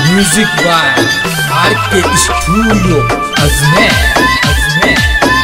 Music by RK studio Ajmer.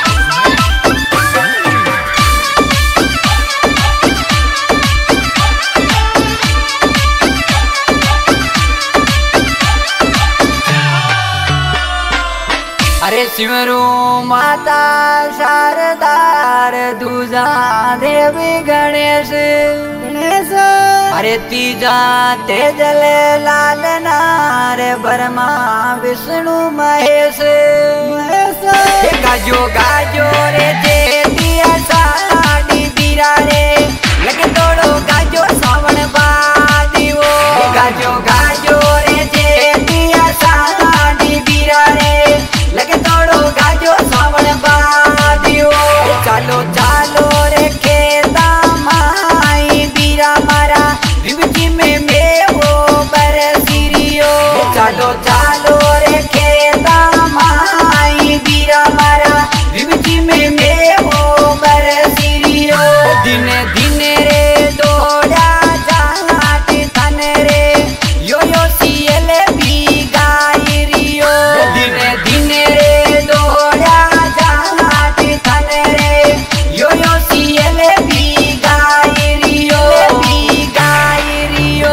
अरे सिमरू माता शारदार दूजा देवी गणेश गणेश अरे तीजा तेजले लाल नार ब्रह्मा विष्णु महेश महेश गाजो गाजो रे जे दिया साड़ी बीरा रे लगे तोड़ो गाजो सावन बादी वो गाजो गाजो रे जे दिया साड़ी बीरा रे लगे तोड़ो गाजो सावन बादियो चालो चालो रे खेता माई बीरा मारा विवजी में वो बरसिरियो चालो चालो रे खेता माई बीरा मारा विवजी में वो बरसिरियो दिन दिन रे दौड़ा जाट तन रे यो यो सियल भी गायरियो दिन दिन रे दौड़ा जाट तन रे यो यो सियल भी गायरियो भी गायरियो।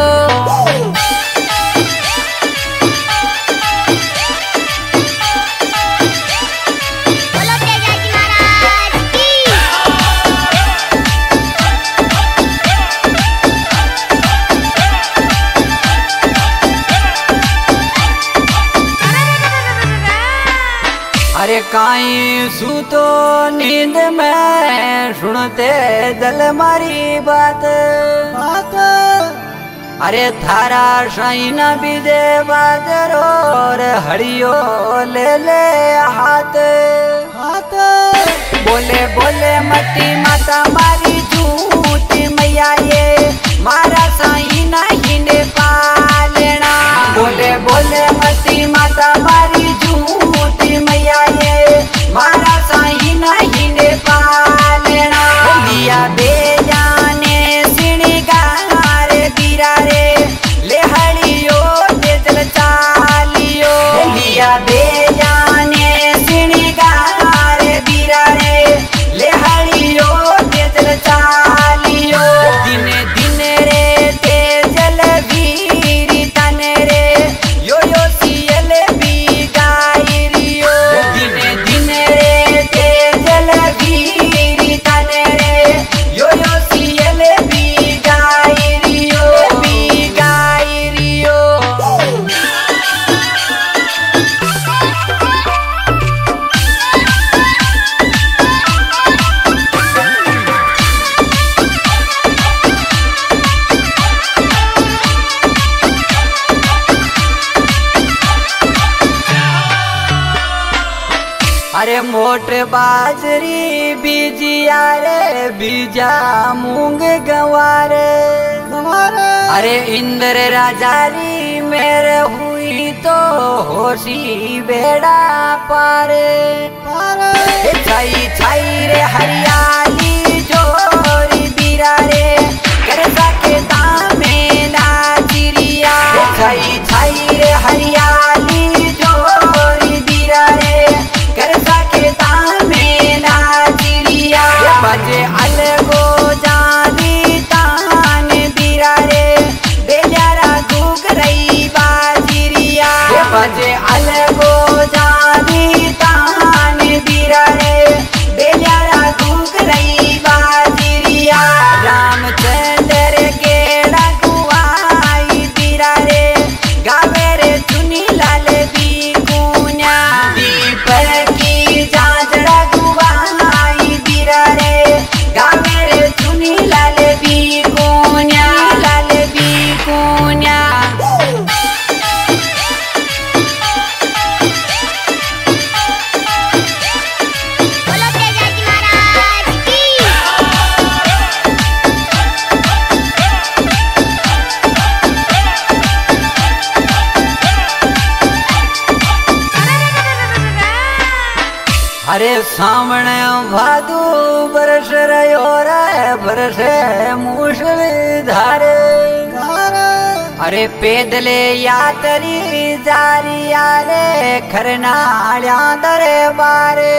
बोलो तेजाजी महाराज की। अरे काई सूतो नींद में सुनते दल मारी बात बात अरे थारा शाइना भी दे बादरो रे हरियो ले ले हाथ हाथ बोले बोले मती माता मारी झूठी मैया ये मारा साइना हिंदे पालना बोले बोले मती माता मारी झूठी मैया ये मारा साइना हिंदे पालना लिया दे जाने सिणगार बीरा रे ले हड़ियो दे चल चालियो लिया दे जाने सिणगार बीरा रे ले हड़ियो दे चल चालियो दिन दिन रे तेजल वीरी तन रे यो यो सियल भी गायरियो दिन दिन रे तेजल वीरी तन रे यो यो सियल भी गायरियो भी गायरियो। अरे मोट बाजरी बीजिया रे बीजा मूंग गवारे गवारे अरे इंद्र राजारी मेरे हुई तो होशी बेड़ा पारे पारे छाई छाई रे हरियाली जोरी बीरा रे कर सके दामे नाचिरिया छाई छाई रे हरियाली जोरी बीरा रे कर सके तामे नाचिरिया बजे अलगो जानी तान बीरा रे बेल्यारा गुग रही बाजिरिया बजे अलगो जानी तान बीरा रे बेल्यारा गुग रही बाजिरिया रामचंद्र गेड़ा कुआई बीरा रे गावे रे चुनी लाल भी कुन्या दीपक की जांजड़ा गुवाई बीरा रे गावे रे चुनी लाल भी कुन्या लाल भी कुन्या। बोलो तेजाजी महाराज की। अरे सामने भादू बरस रयो रे बरसे मूसल धारे अरे पैदले यात्री जारी यारे खरनाळ्या दरबारे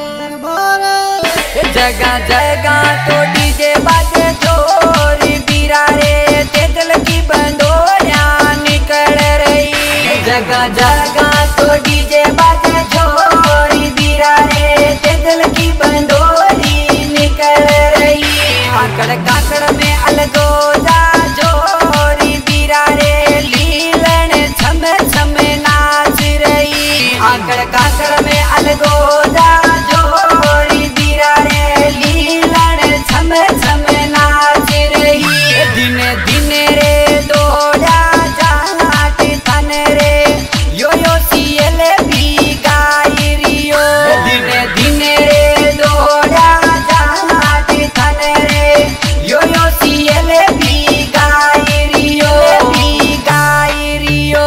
जगह जगह तो डीजे बाजे जोरी बीरा रे तेजल की बंदोलिया निकल रही जगह जगह तो डीजे बाजे जोरी बीरा रे तेजल की बंदोली निकल रही आकड़ काकड़ में अलगो जा जोरी बीरा रे लीलन छम छम नाच रही आकड़ काकड़ में अलगो जा जोरी बीरा रे लीलन छम छम नाच रही दिन दिन रे दौड़ा जाट तन रे यो सीएल भी गाई रियो दिन दिन रे दौड़ा जाट तन रे यो सीएल भी गाई रियो भी गाई रियो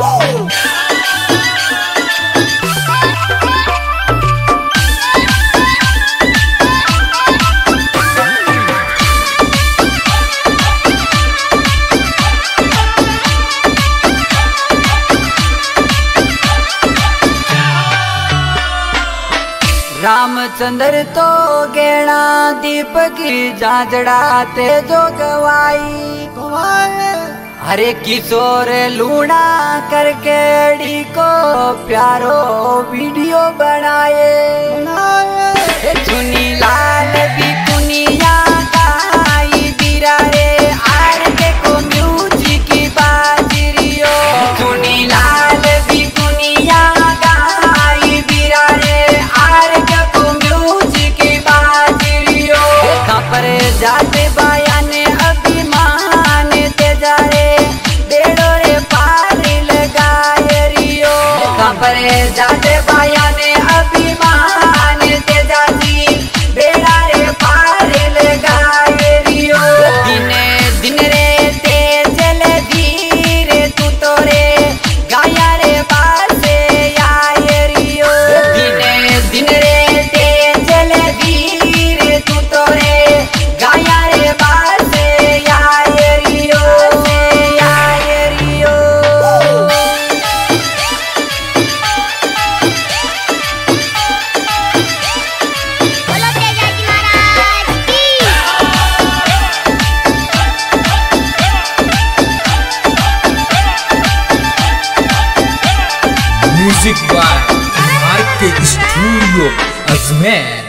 रामचंद्र तो गेणा दीपक जाजड़ा ते जो गवाई हरे किशोर लूणा करके डी को प्यारो वीडियो बनाए चुनी लाल भी पुनिया गाई बीरा रे आर के को म्यूजिक बाजरियो चुनी लाल भी पुनिया गाई बीरा रे आर के को म्यूजिक बाजरियो पर जाते बयान अभिमान ते जा रे बेड़ो रे पार लगाए रियो पर जाते बयान अभिमान ते जाती बेड़ा रे पार लगाए रियो दिन दिन रे ते चल धीरे तू तो रे गाया रे बासे आए रियो दिन दिन रे ते चल धीरे तू तो रे गाया रे बासे आए रियो आए रियो बोलो तेजाजी महाराज की music by R K studio Ajmer.